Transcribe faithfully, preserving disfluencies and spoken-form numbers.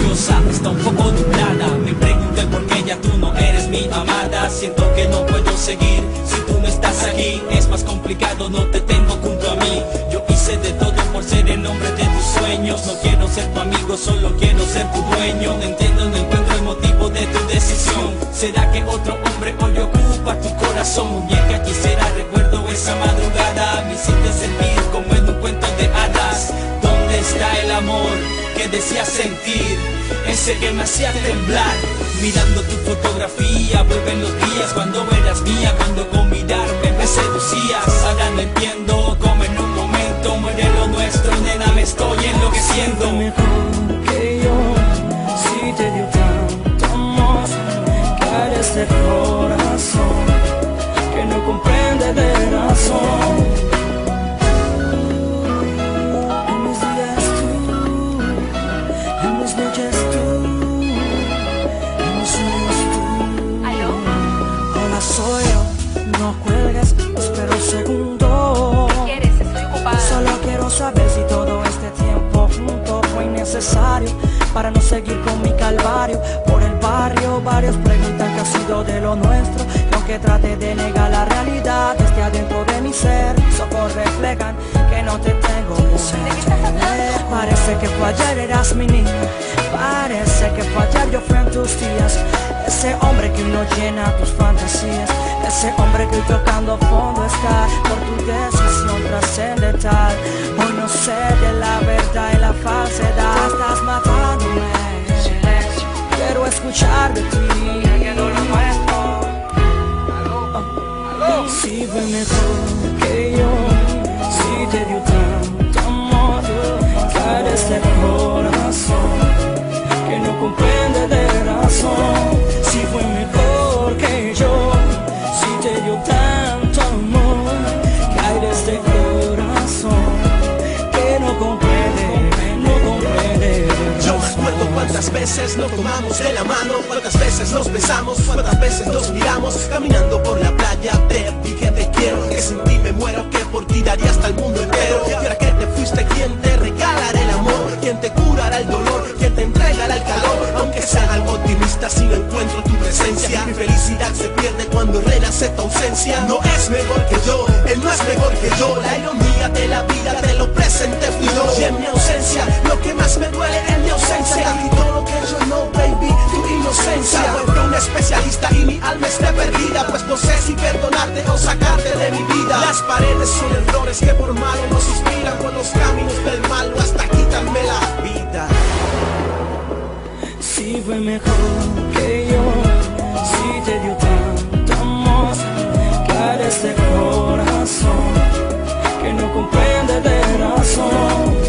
misteriosa, está un poco nublada. Me pregunto el por qué ya tú no eres mi amada. Siento que no puedo seguir si tú no estás aquí. Es más complicado, no te tengo junto a mí. Yo hice de todo por ser el hombre de tus sueños. No quiero ser tu amigo, solo quiero ser tu dueño. No entiendo, no encuentro el motivo de tu decisión. ¿Será que otro hombre hoy ocupa tu corazón? Muñeca hechicera, recuerdo esa madrugada. Me hiciste sentir como en un cuento de hadas. ¿Dónde está el amor que decía sentir? Ese que me hacía temblar. Mirando tu fotografía, vuelven los días cuando eras mía, cuando con mirarme me seducías. Ahora no entiendo cómo en un momento muere lo nuestro, nena, me estoy enloqueciendo. Mejor que yo, si te dio tanto amor, que eres de corazón, que no comprende de razón. En mis días tú, en mis noches tú, en mis sueños tú. ¿Aló? Hola, soy yo, no cuelgues, espera un segundo. ¿Qué quieres? Estoy ocupada. Solo quiero saber si todo este tiempo junto fue innecesario para no seguir con mi calvario. Por el barrio varios preguntan qué ha sido de lo nuestro, y aunque trate de negar la realidad desde adentro de mi ser, mis ojos reflejan que no te tengo mujer. Parece que fue ayer, eras mi niña, parece que fue ayer, yo fui en tus días. Ese hombre que hoy no llena tus fantasías, ese hombre que hoy tocando fondo está por tu decisión trascendental. Hoy no sé de la verdad y la falsedad, estás matándome. Quiero escuchar de ti. Oh, si fue mejor que yo, si te dio tanto amor, que eres de corazón, que no comprende de razón. Si fue mejor que yo, si te dio tanto amor, que eres de corazón, que no comprende, no comprende. Yo me acuerdo cuántas veces nos tomamos de la mano, cuántas veces nos besamos, cuántas veces nos miramos. Caminando por la playa te dije te quiero, que sin ti me muero, que por ti daría hasta el mundo entero. Y ahora que te fuiste, ¿quién te regalará el amor? ¿Quién te curará el dolor? ¿Quién te entregará el calor? Aunque sea algo optimista, si no encuentro tu presencia, mi felicidad se pierde cuando renace tu ausencia. No es mejor que yo, él no es mejor que yo. La ironía de la vida te lo presenté fui yo. Y en mi ausencia, lo que más me duele es mi ausencia. Y todo lo que yo no, baby, tu inocencia. Vuelve un especialista y mi alma esté perdida, pues no sé si perdonarte o sacarte de mi vida. Las paredes son errores que por malo nos inspiran, por los caminos del mal o hasta quitarme la vida. Si fue mejor que yo, si te dio tanto amor, que eres de corazón, que no comprende de razón.